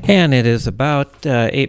And it is about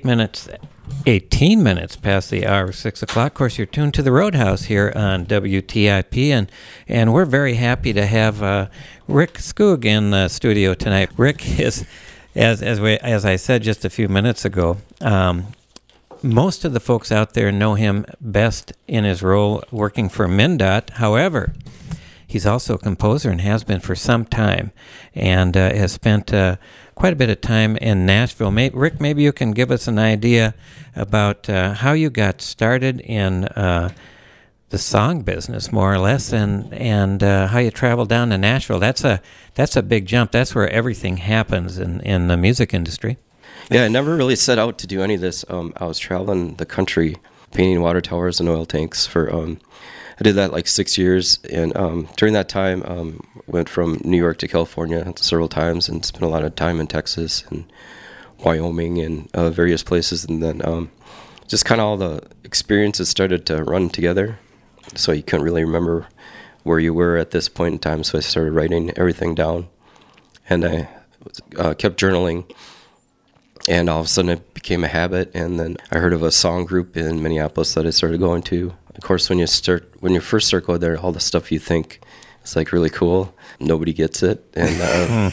18 minutes past the hour of 6 o'clock. Of course, you're tuned to the Roadhouse here on WTIP, and we're very happy to have Rick Skoog in the studio tonight. Rick is, as I said just a few minutes ago, most of the folks out there know him best in his role working for MnDOT. However, he's also a composer and has been for some time, and has spent quite a bit of time in Nashville. Rick, maybe you can give us an idea about how you got started in the song business, more or less, and how you traveled down to Nashville. That's a big jump. That's where everything happens in the music industry. Yeah, I never really set out to do any of this. I was traveling the country, painting water towers and oil tanks for. I did that like 6 years, and during that time, went from New York to California several times, and spent a lot of time in Texas and Wyoming and various places, and then just kind of all the experiences started to run together, so you couldn't really remember where you were at this point in time. So I started writing everything down, and I kept journaling. And all of a sudden it became a habit, and then I heard of a song group in Minneapolis that I started going to. Of course, when you first start going there, all the stuff you think is like really cool, nobody gets it. And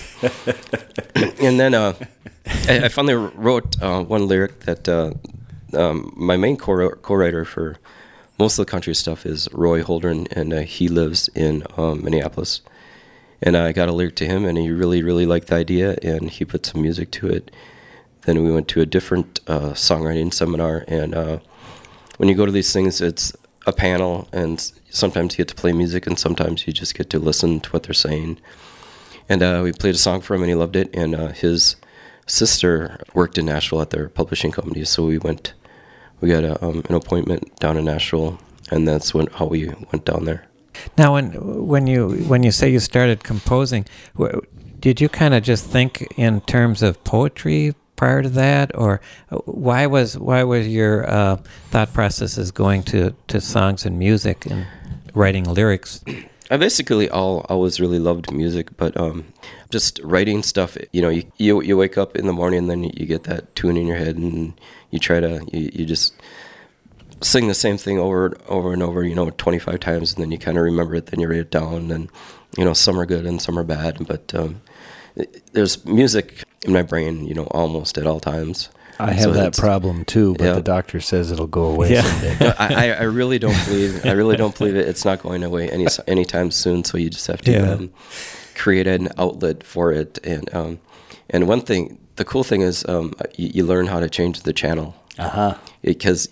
and then I finally wrote one lyric that my main co-writer for most of the country stuff is Roy Holdren, and he lives in Minneapolis. And I got a lyric to him, and he really, really liked the idea, and he put some music to it. Then we went to a different songwriting seminar, and when you go to these things, it's a panel, and sometimes you get to play music, and sometimes you just get to listen to what they're saying. And we played a song for him, and he loved it, and his sister worked in Nashville at their publishing company, so we got an appointment down in Nashville, and that's how we went down there. Now, when you say you started composing, did you kind of just think in terms of poetry prior to that, or why was your thought processes going to songs and music and writing lyrics? I basically always really loved music, but just writing stuff. You wake up in the morning, and then you get that tune in your head, and you try to you just sing the same thing over and over, 25 times, and then you kind of remember it. Then you write it down, and some are good and some are bad, but there's music in my brain, almost at all times. I have that problem too, but the doctor says it'll go away someday. No, I really don't believe. I really don't believe it. It's not going away anytime soon. So you just have to create an outlet for it. And one thing, the cool thing is, you learn how to change the channel. Because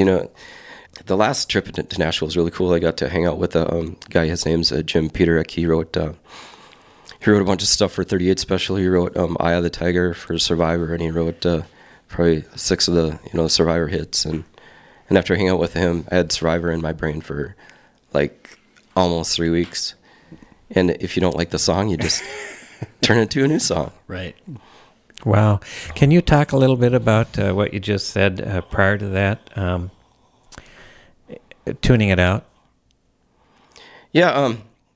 the last trip to Nashville was really cool. I got to hang out with a guy. His name's Jim Peterick. He wrote a bunch of stuff for 38 Special. He wrote Eye of the Tiger for Survivor, and he wrote probably 6 of the Survivor hits. And after hanging out with him, I had Survivor in my brain for like almost 3 weeks. And if you don't like the song, you just turn it to a new song. Right. Wow. Can you talk a little bit about what you just said prior to that, tuning it out? Yeah,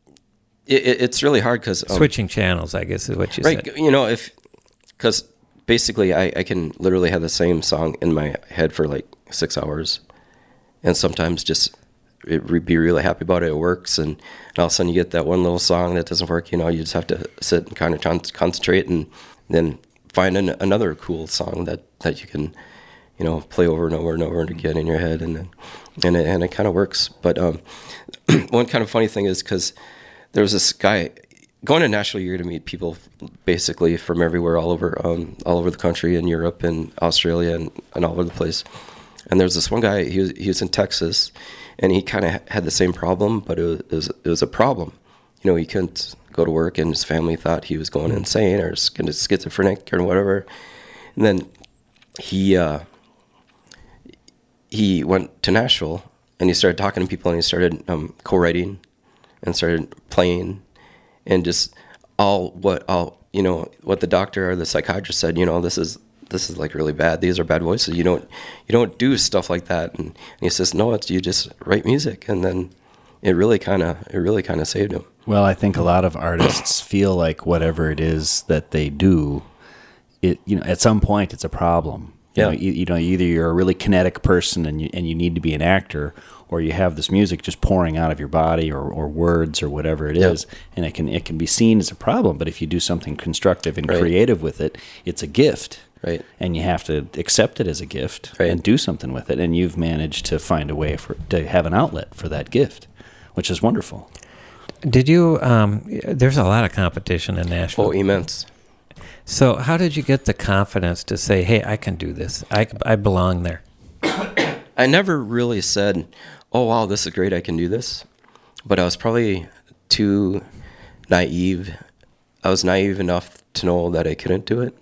it's really hard because... switching channels, I guess, is what you said. Right, because basically I can literally have the same song in my head for like 6 hours, and sometimes just be really happy about it, it works, and all of a sudden you get that one little song that doesn't work, you just have to sit and kind of concentrate, and then find another cool song that you can, play over and over and over again in your head, and it kind of works. But one kind of funny thing is because there was this guy going to Nashville, you're going to meet people basically from everywhere, all over the country, in Europe and Australia and all over the place. And there's this one guy, he was in Texas, and he kind of had the same problem, but it was a problem. He couldn't go to work, and his family thought he was going insane or schizophrenic or whatever. And then he went to Nashville, and he started talking to people, and he started co-writing and started playing, and just what the doctor or the psychiatrist said, this is like really bad. These are bad voices. You don't do stuff like that. And he says, no, you just write music. And then it really kind of saved him. Well, I think a lot of artists feel like whatever it is that they do at some point it's a problem. Yeah. Either you're a really kinetic person and you need to be an actor, or you have this music just pouring out of your body or words or whatever it is, and it can be seen as a problem. But if you do something constructive and creative with it, it's a gift. Right. And you have to accept it as a gift and do something with it. And you've managed to find a way to have an outlet for that gift, which is wonderful. Did you, there's a lot of competition in Nashville. Oh, immense. So how did you get the confidence to say, hey, I can do this. I belong there? I never really said, oh, wow, this is great, I can do this. But I was probably too naive. I was naive enough to know that I couldn't do it.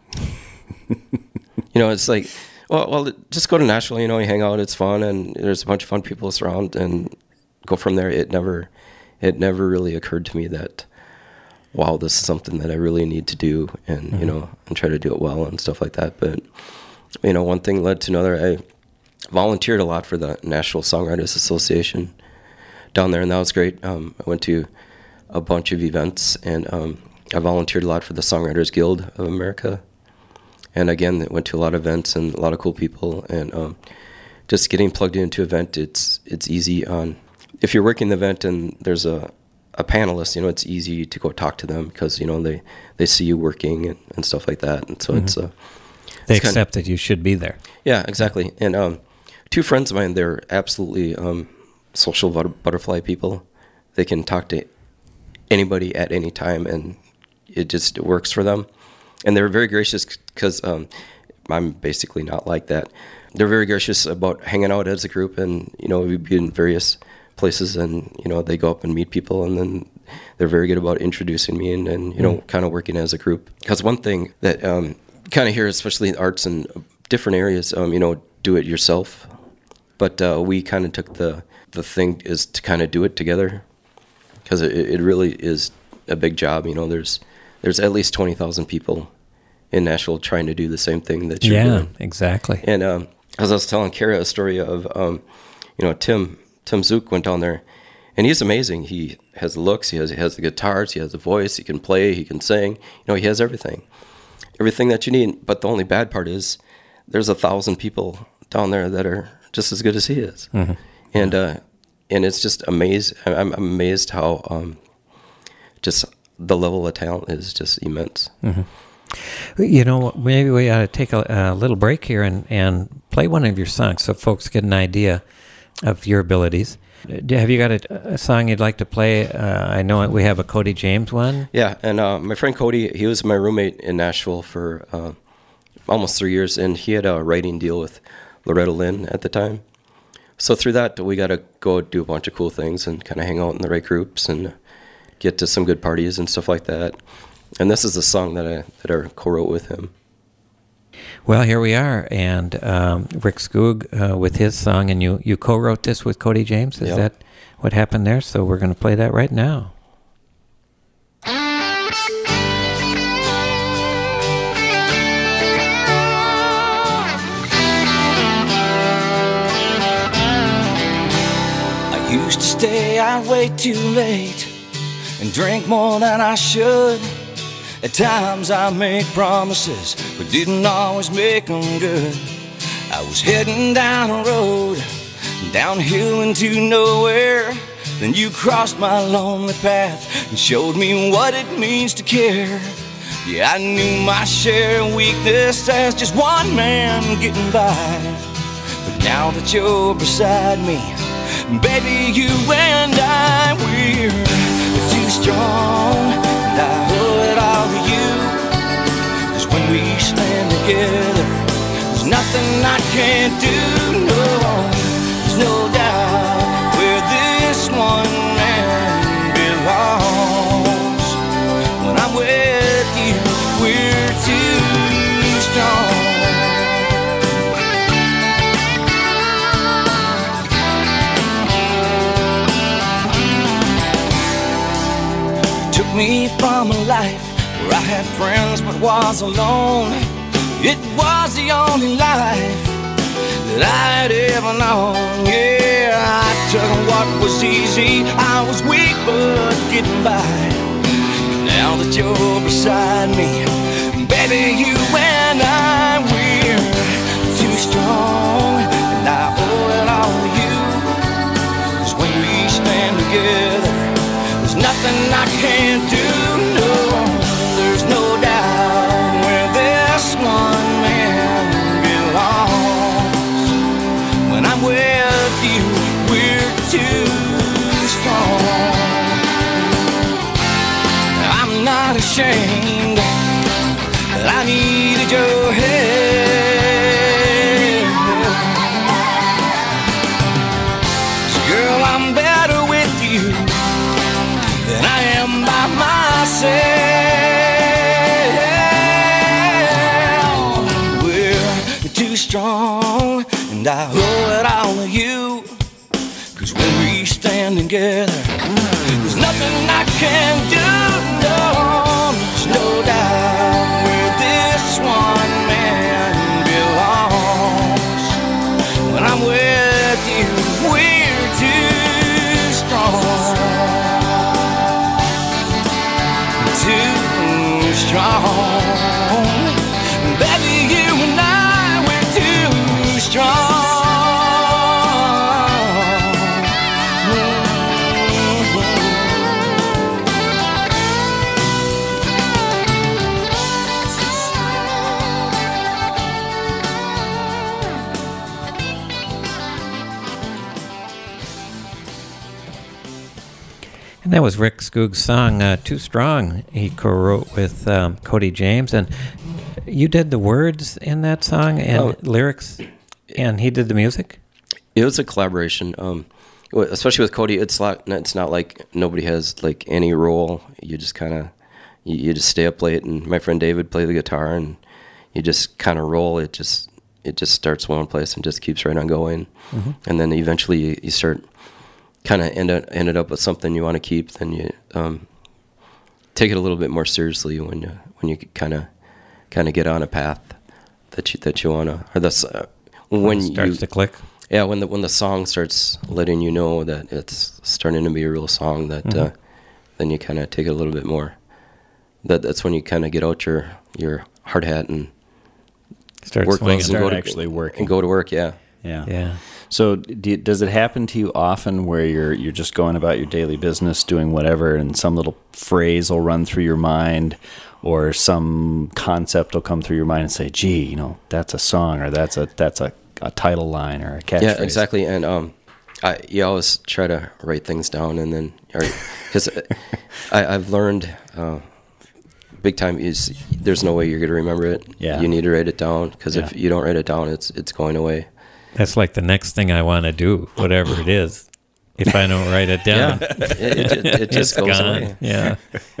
It's like, well, just go to Nashville, you hang out, it's fun, and there's a bunch of fun people around, and go from there. It never really occurred to me that, wow, this is something that I really need to do, and, and try to do it well and stuff like that. But, one thing led to another. I volunteered a lot for the Nashville Songwriters Association down there, and that was great. I went to a bunch of events, and I volunteered a lot for the Songwriters Guild of America. And again, went to a lot of events and a lot of cool people. And just getting plugged into an event, it's easy on. If you're working the event and there's a panelist, it's easy to go talk to them because they see you working and stuff like that. And so they accept that you should be there. Yeah, exactly. And two friends of mine, they're absolutely social butterfly people. They can talk to anybody at any time, and it just works for them. And they're very gracious because I'm basically not like that. They're very gracious about hanging out as a group, and we'd be in various places, and they go up and meet people, and then they're very good about introducing me and kind of working as a group. Because one thing that kind of here, especially in arts and different areas, do it yourself. But we kind of took the thing is to kind of do it together, because it really is a big job. There's at least 20,000 people in Nashville trying to do the same thing that you're doing. Yeah, exactly. And as I was telling Kara a story of, Tim Zook went down there, and he's amazing. He has the looks, he has the guitars, he has the voice, he can play, he can sing. He has everything that you need. But the only bad part is there's 1,000 people down there that are just as good as he is. Mm-hmm. And it's just amazing. I'm amazed how just the level of talent is just immense. Mm-hmm. Maybe we ought to take a little break here and play one of your songs so folks get an idea of your abilities. Have you got a song you'd like to play? I know we have a Cody James one. Yeah, and my friend Cody, he was my roommate in Nashville for almost 3 years, and he had a writing deal with Loretta Lynn at the time. So through that, we got to go do a bunch of cool things and kind of hang out in the right groups and get to some good parties and stuff like that. And this is a song that I co-wrote with him. Well, here we are, and Rick Skoog with his song, and you co-wrote this with Cody James. Is that what happened there? So we're going to play that right now. I used to stay out way too late and drink more than I should. At times I make promises, but didn't always make them good. I was heading down a road, downhill into nowhere. Then you crossed my lonely path and showed me what it means to care. Yeah, I knew my share of weakness as just one man getting by. But now that you're beside me, baby, you and I, we're too strong. And I owe it all to you, 'cause when we stand together, there's nothing I can't do, no, there's no doubt where this one man belongs. When I'm with you, we're too strong. Me from a life where I had friends but was alone. It was the only life that I'd ever known. Yeah, I took what was easy. I was weak but getting by. Now that you're beside me, baby, you ashamed that I needed your help. 'Cause girl, I'm better with you than I am by myself. We're too strong, and I owe it all to you. 'Cause when we stand together, there's nothing I can do. No, there's no doubt where this one man belongs. When I'm with you, we're too strong. Too strong. Baby, you and I, we're too strong. And that was Rick Skoog's song, Too Strong, he co-wrote with Cody James. And you did the words in that song and lyrics, and he did the music? It was a collaboration, especially with Cody. It's not like nobody has like any role. You just kind of, you just stay up late, and my friend David played the guitar, and you just kind of roll. It just starts one place and just keeps right on going. Mm-hmm. And then eventually you start kind of ended up with something you want to keep. Then you take it a little bit more seriously when you kind of get on a path that you want to, or that's when it starts to click. Yeah, when the song starts letting you know that it's starting to be a real song, that Mm-hmm. Then you kind of take it a little bit more. That's when you kind of get out your hard hat and Start work swinging. clothes Start and actually working. and go to work. Yeah. Yeah. Yeah. So does it happen to you often where you're just going about your daily business, doing whatever, and some little phrase will run through your mind, or some concept will come through your mind and say, "Gee, that's a song, or that's a title line, or a catchphrase." Yeah, exactly. And you always try to write things down, and then because I've learned big time is there's no way you're going to remember it. Yeah. You need to write it down, because if you don't write it down, it's going away. That's like the next thing I want to do, whatever it is. If I don't write it down, It just goes gone. away. Yeah.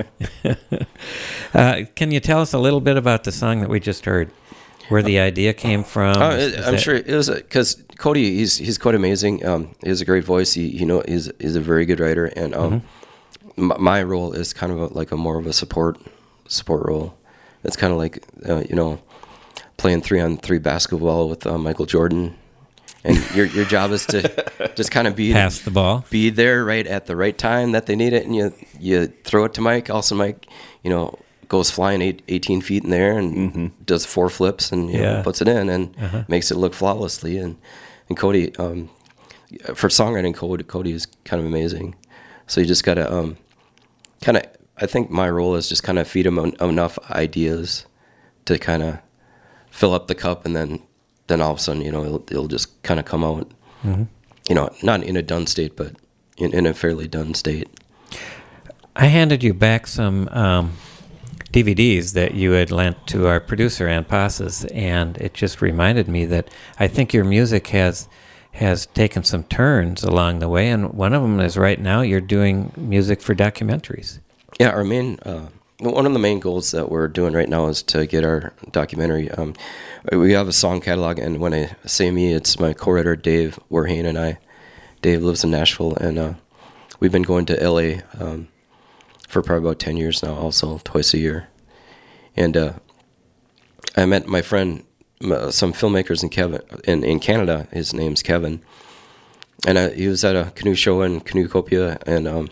Can you tell us a little bit about the song that we just heard, where the idea came from? I'm sure it was because Cody, he's quite amazing. He has a great voice. He's a very good writer, and my role is kind of like a more of a support role. It's kind of like playing 3-on-3 basketball with Michael Jordan, and your job is to just kind of Pass the ball. be there right at the right time that they need it, and you throw it to Mike. Also, Mike, goes flying 18 feet in the air and does 4 flips and puts it in and makes it look flawlessly. And Cody, for songwriting, Cody is kind of amazing. So you just gotta I think my role is just kind of feed him enough ideas to kind of fill up the cup, and then all of a sudden, it'll just kind of come out, not in a done state, but in a fairly done state. I handed you back some DVDs that you had lent to our producer, Ann Passes, and it just reminded me that I think your music has taken some turns along the way, and one of them is right now you're doing music for documentaries. Yeah, our main one of the main goals that we're doing right now is to get our documentary. We have a song catalog, and when I say me, it's my co-writer Dave Werhane and I. Dave lives in Nashville, and we've been going to LA for probably about 10 years now, also twice a year. And I met my friend, some filmmakers in Canada. His name's Kevin, and he was at a canoe show in Canoecopia, and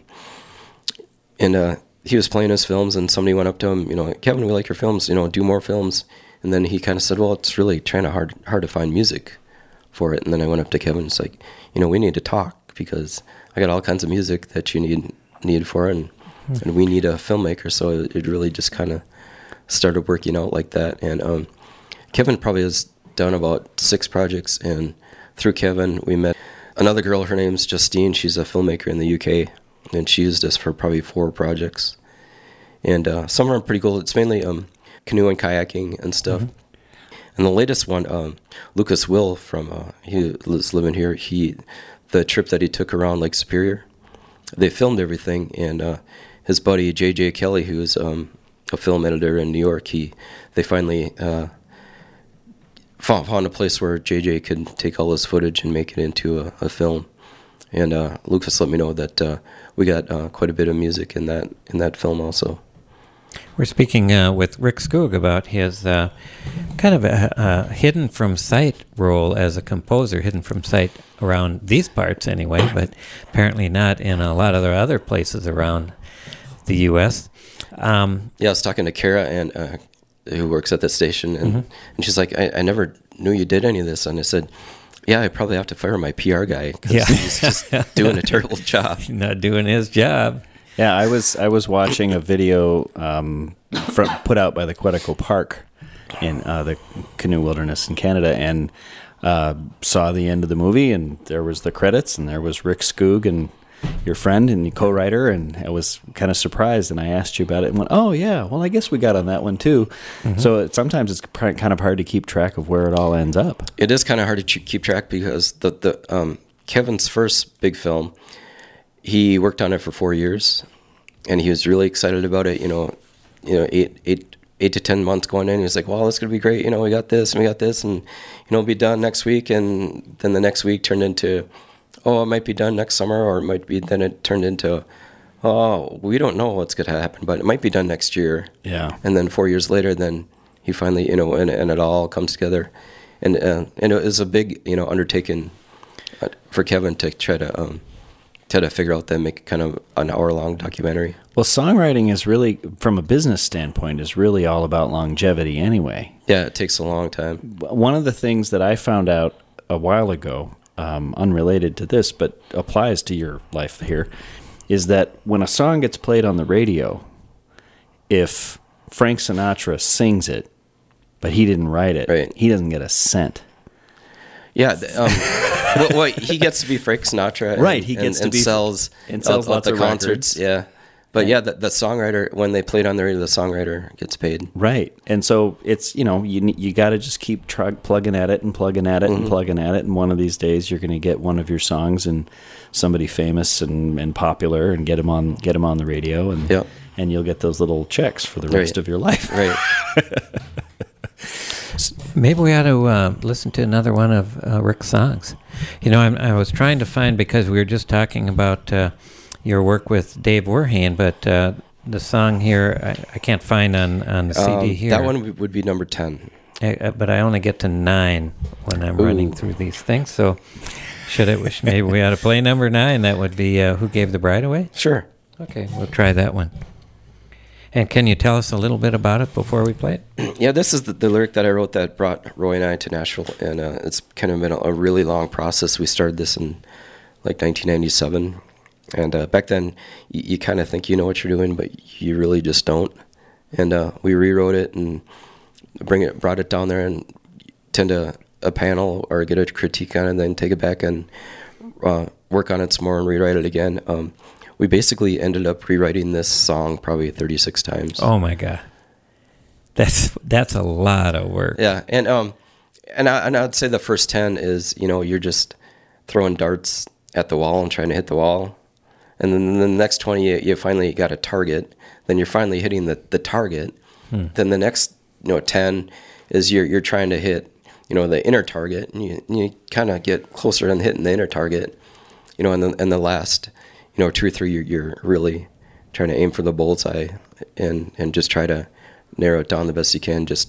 he was playing his films, and somebody went up to him, Kevin, we like your films, do more films. And then he kind of said, well, it's really hard to find music for it. And then I went up to Kevin, and it's like, we need to talk, because I got all kinds of music that you need for it, and we need a filmmaker. So it really just kind of started working out like that. And Kevin probably has done about 6 projects, and through Kevin we met another girl. Her name's Justine. She's a filmmaker in the UK, and she used us for probably 4 projects. and some of them are pretty cool. It's mainly canoe and kayaking and stuff. And the latest one, Lucas Will from he was living here. The trip that he took around Lake Superior, they filmed everything, and his buddy J.J. Kelly, who is a film editor in New York, they finally found a place where J.J. could take all his footage and make it into a film. And Lucas let me know that we got quite a bit of music in that film also. We're speaking with Rick Skoog about his kind of a hidden from sight role as a composer, hidden from sight around these parts anyway, but apparently not in a lot of the other places around the U.S. I was talking to Kara, and who works at the station, and she's like, I never knew you did any of this. And I said, yeah, I probably have to fire my PR guy because he's just doing a terrible job. Not doing his job. Yeah, I was watching a video put out by the Quetico Park in the Canoe Wilderness in Canada, and saw the end of the movie, and there was the credits, and there was Rick Skoog and your friend and your co-writer, and I was kind of surprised, and I asked you about it and went, oh yeah, well I guess we got on that one too. So sometimes it's kind of hard to keep track of where it all ends up. It is kind of hard to keep track because the Kevin's first big film, he worked on it for 4 years, and he was really excited about it. 8 to 10 months going in, he was like, well, it's gonna be great, we got this and we got this, and it'll be done next week. And then the next week turned into, oh, it might be done next summer, or then it turned into, oh, we don't know what's going to happen, but it might be done next year. Yeah. And then 4 years later, then he finally, and it all comes together. And it was a big, undertaking for Kevin to try to figure out that, make kind of an hour-long documentary. Well, songwriting is really, from a business standpoint, is really all about longevity anyway. Yeah, it takes a long time. One of the things that I found out a while ago, unrelated to this, but applies to your life here, is that when a song gets played on the radio, if Frank Sinatra sings it, but he didn't write it, right, he doesn't get a cent. Yeah, well, he gets to be Frank Sinatra, right? He gets to be sells lots of concerts, records. Yeah. But yeah, the songwriter, when they played on the radio, the songwriter gets paid. Right. And so it's, you got to just keep plugging at it and plugging at it and plugging at it. And one of these days you're going to get one of your songs and somebody famous and popular and get them on the radio, and you'll get those little checks for the rest of your life. Right. Maybe we ought to listen to another one of Rick's songs. I was trying to find, because we were just talking about your work with Dave Werheen, but the song here I can't find on the CD here. That one would be number 10. But I only get to 9 when I'm running through these things. So maybe we ought to play number 9. That would be Who Gave the Bride Away? Sure. Okay, we'll try that one. And can you tell us a little bit about it before we play it? Yeah, this is the lyric that I wrote that brought Roy and I to Nashville, and it's kind of been a really long process. We started this in 1997. And back then, you kind of think you know what you're doing, but you really just don't. And we rewrote it and brought it down there and tend to a panel or get a critique on it, and then take it back and work on it some more and rewrite it again. We basically ended up rewriting this song probably 36 times. Oh my God, that's a lot of work. Yeah, and I'd say the first 10 is you're just throwing darts at the wall and trying to hit the wall. And then the next 20, you finally got a target. Then you're finally hitting the target. Then the next 10 is you're trying to hit the inner target, and you kind of get closer to hitting the inner target. And the last 2 or 3, you're really trying to aim for the bullseye and just try to narrow it down the best you can, just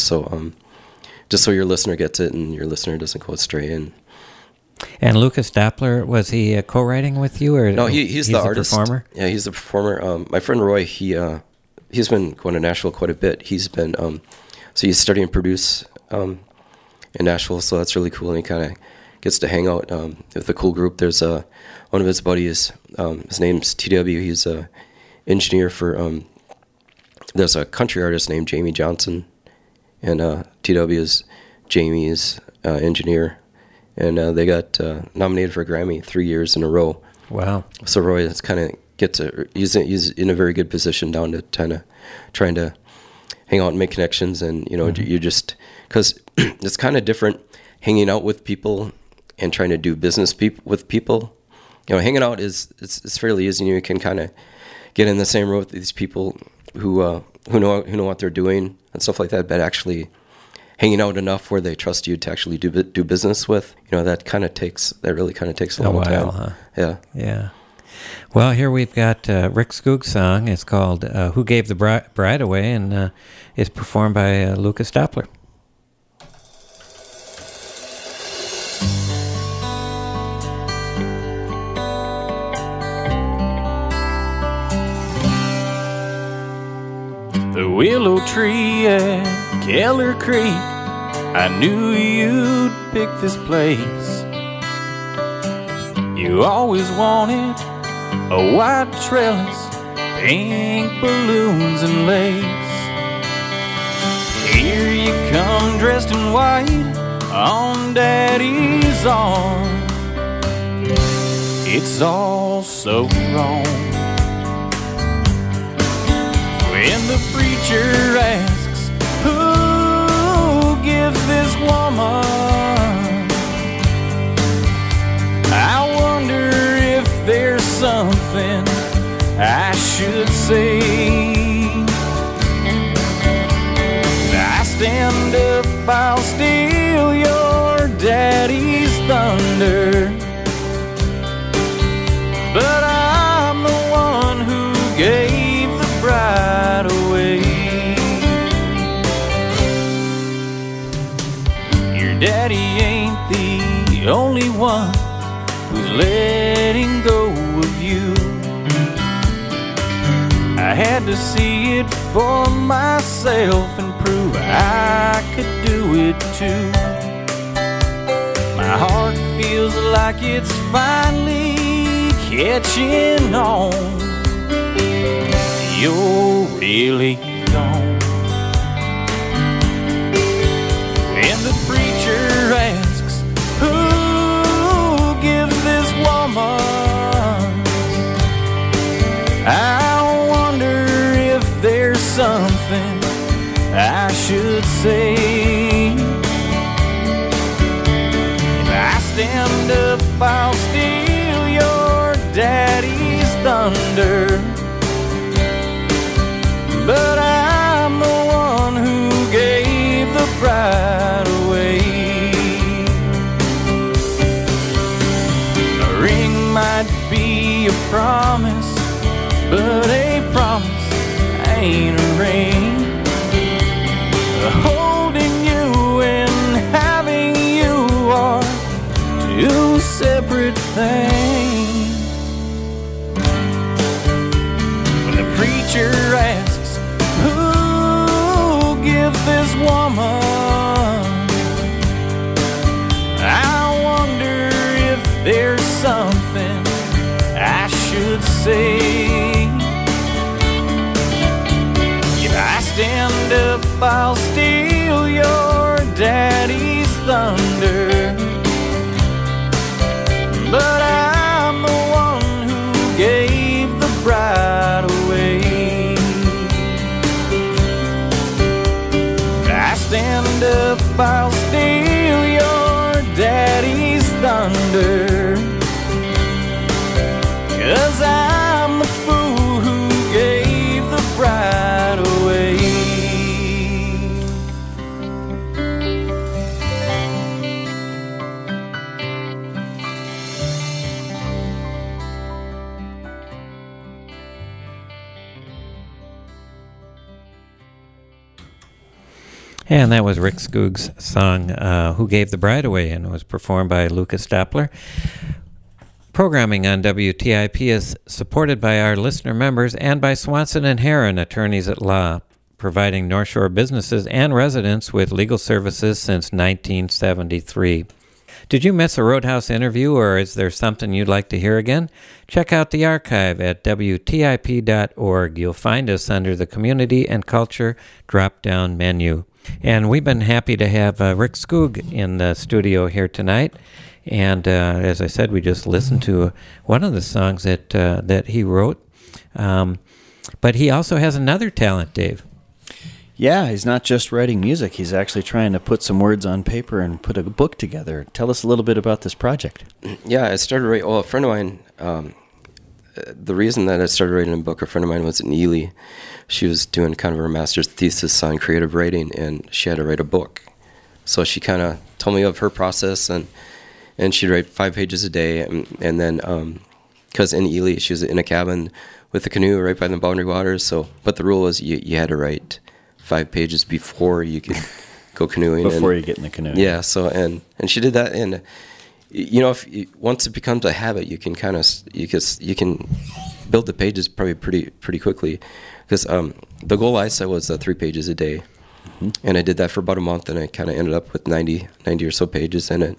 so your listener gets it and your listener doesn't go astray. And Lucas Doppler, was he co-writing with you, or no? He's the artist. Performer. Yeah, he's the performer. My friend Roy, he's been going to Nashville quite a bit. He's been so he's studying produce in Nashville, so that's really cool. And he kind of gets to hang out with a cool group. There's one of his buddies. His name's TW. He's a engineer for. There's a country artist named Jamie Johnson, and TW is Jamie's engineer. And they got nominated for a Grammy 3 years in a row. Wow. So Roy has kind of he's in a very good position down to kind of trying to hang out and make connections, and you just, because it's kind of different hanging out with people and trying to do business with people. Hanging out it's fairly easy. You can kind of get in the same room with these people who know what they're doing and stuff like that. But actually hanging out enough where they trust you to actually do business with, that really kind of takes a long while, time. Huh? Yeah. Well, here we've got Rick Skoog's song. It's called "Who Gave the Bride Away," and it's performed by Lucas Doppler. The willow tree at Keller Creek, I knew you'd pick this place. You always wanted a white trellis, pink balloons and lace. Here you come dressed in white on Daddy's arm. It's all so wrong. When the preacher asks, who gives this woman? I wonder if there's something I should say. I stand up, I'll steal your daddy's thunder, but I'm the one who gave the bride away. Your daddy ain't the only one who's letting go of you. I had to see it for myself and prove I could do it too. My heart feels like it's finally catching on. You're really gone. When the preacher asks, who gives this woman? I wonder if there's something I should say. If I stand up, I'll steal your daddy's thunder, but I'm the one who gave the bride away. A ring might be a promise, but a promise ain't a ring. Holding you and having you are two separate things. When the preacher asks, who gives this woman? I wonder if there's something I should say. If I stand up, I'll steal your daddy's thunder, but I'm the one who gave the bride away. If I stand up, I'll steal your daddy's thunder, 'cause I'm the fool who gave the bride away. And that was Rick Skoog's song, Who Gave the Bride Away, and it was performed by Lucas Doppler. Programming on WTIP is supported by our listener members and by Swanson & Heron, attorneys at law, providing North Shore businesses and residents with legal services since 1973. Did you miss a Roadhouse interview, or is there something you'd like to hear again? Check out the archive at WTIP.org. You'll find us under the Community and Culture drop-down menu. And we've been happy to have Rick Skoog in the studio here tonight. And as I said, we just listened to one of the songs that he wrote. But he also has another talent, Dave. Yeah, he's not just writing music. He's actually trying to put some words on paper and put a book together. Tell us a little bit about this project. Yeah, I started writing. Well, a friend of mine. The reason that I started writing a book, a friend of mine was in Ely. She was doing kind of her master's thesis on creative writing, and she had to write a book. So she kind of told me of her process, and she'd write 5 pages a day, and then because in Ely she was in a cabin with a canoe right by the Boundary Waters. So, but the rule was you had to write 5 pages before you could go canoeing. Before you get in the canoe. Yeah. So and she did that, and if once it becomes a habit, you can you can build the pages probably pretty quickly, because the goal I set was 3 pages a day, and I did that for about a month, and I kind of ended up with 90 or so pages. And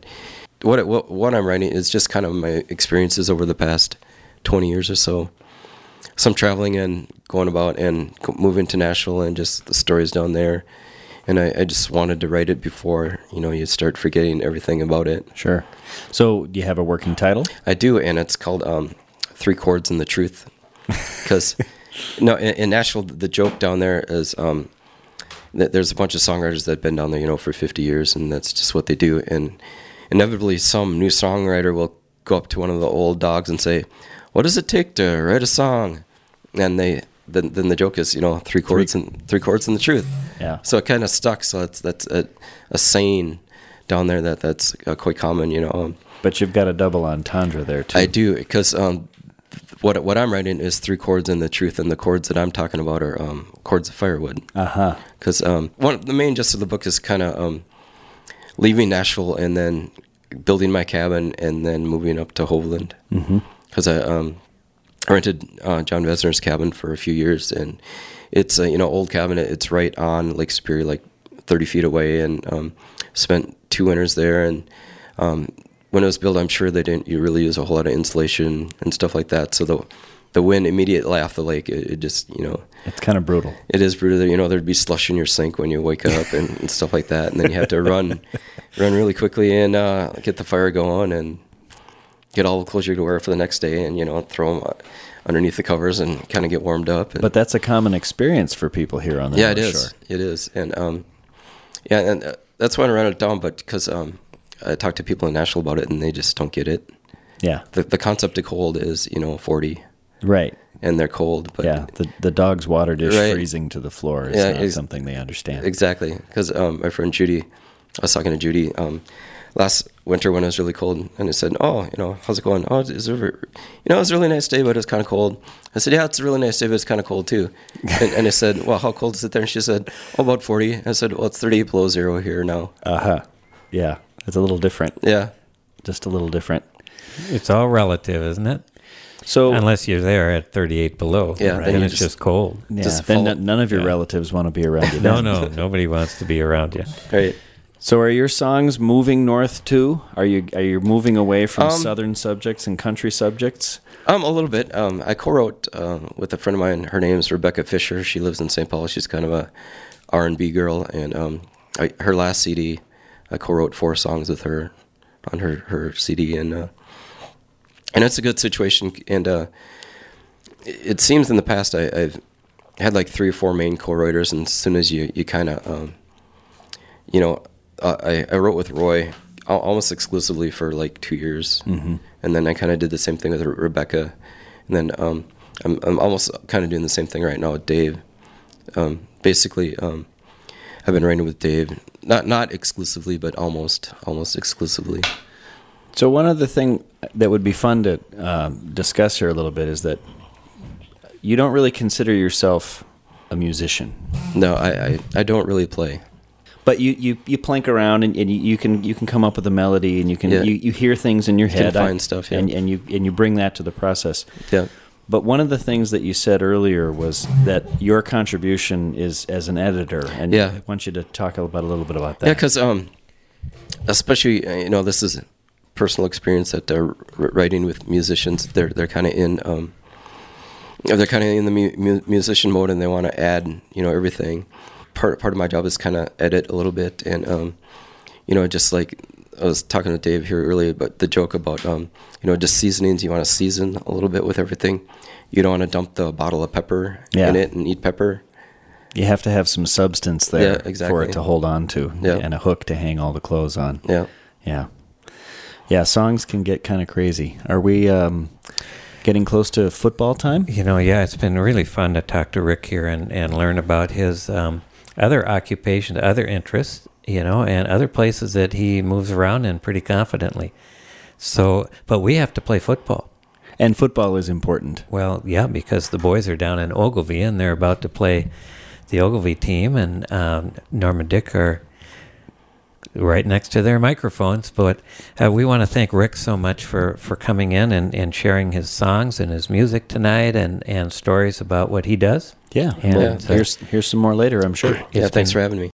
what I'm writing is just kind of my experiences over the past 20 years or so. Some traveling and going about and moving to Nashville, and just the stories down there. And I just wanted to write it before, you start forgetting everything about it. Sure. So do you have a working title? I do, and it's called 3 Chords and the Truth. Because, in Nashville, the joke down there is that there's a bunch of songwriters that have been down there, for 50 years, and that's just what they do. And inevitably, some new songwriter will go up to one of the old dogs and say, "What does it take to write a song?" And then the joke is, 3 chords and 3 chords and the truth. Yeah. So it kind of stuck. So that's a saying down there that's quite common, But you've got a double entendre there too. I do, because what I'm writing is 3 chords and the truth, and the chords that I'm talking about are chords of firewood. Because the main gist of the book is kind of leaving Nashville and then building my cabin and then moving up to Hovland. Because I rented John Vesner's cabin for a few years, and it's a old cabin. It's right on Lake Superior, like 30 feet away, and spent 2 winters there. And when it was built, I'm sure they didn't really use a whole lot of insulation and stuff like that. So the wind immediately off the lake, it just it's kind of brutal. It is brutal. There'd be slush in your sink when you wake up and stuff like that, and then you have to run really quickly and get the fire going and get all the clothes you to wear for the next day, and throw them underneath the covers and kind of get warmed up. But that's a common experience for people here on the North Shore. It is, and that's why I ran it down. But because I talked to people in Nashville about it, and they just don't get it. Yeah, the concept of cold is 40, right, and they're cold. But yeah, the dog's water dish freezing to the floor is not something they understand. Exactly, because my friend Judy, I was talking to Judy last winter when it was really cold, and I said, "Oh, how's it going? Oh, it's a really nice day, but it's kind of cold." I said, "Yeah, it's a really nice day, but it's kind of cold too." And I said, "Well, how cold is it there?" And she said, "Oh, about 40." I said, "Well, it's 38 below zero here now." Yeah, it's a little different. Yeah, just a little different. It's all relative, isn't it? So unless you're there at 38 below, then it's just cold. Yeah, then none of your relatives want to be around you. No, nobody wants to be around you. Right. So are your songs moving north too? Are you moving away from southern subjects and country subjects? A little bit. I co-wrote with a friend of mine. Her name's Rebecca Fisher. She lives in St. Paul. She's kind of a R&B girl, and her last CD, I co-wrote 4 songs with her on her CD, and it's a good situation. And it seems in the past I've had like 3 or 4 main co-writers, and as soon as you kind of I wrote with Roy almost exclusively for like 2 years, and then I kind of did the same thing with Rebecca, and then I'm almost kind of doing the same thing right now with Dave. Basically, I've been writing with Dave, not exclusively, but almost exclusively. So one other thing that would be fun to discuss here a little bit is that you don't really consider yourself a musician. No, I don't really play. But you plink around and you can come up with a melody, and you hear things in your head. You can find stuff, yeah. and you bring that to the process. Yeah. But one of the things that you said earlier was that your contribution is as an editor, and I want you to talk about a little bit about that. Yeah, because especially this is personal experience that writing with musicians. They're kind of in the musician mode, and they want to add everything. Part of my job is kind of edit a little bit, and just like I was talking to Dave here earlier, but the joke about just seasonings. You want to season a little bit with everything. You don't want to dump the bottle of pepper in it and eat pepper. You have to have some substance there exactly. for it to hold on to, and a hook to hang all the clothes on. Yeah. Songs can get kind of crazy. Are we getting close to football time? It's been really fun to talk to Rick here and learn about his other occupations, other interests, and other places that he moves around in pretty confidently. So, but we have to play football. And football is important. Well, yeah, because the boys are down in Ogilvie, and they're about to play the Ogilvie team, and Norm and Dick are right next to their microphones. But we want to thank Rick so much for coming in and sharing his songs and his music tonight and stories about what he does. Yeah. And here's some more later, I'm sure. Thanks for having me.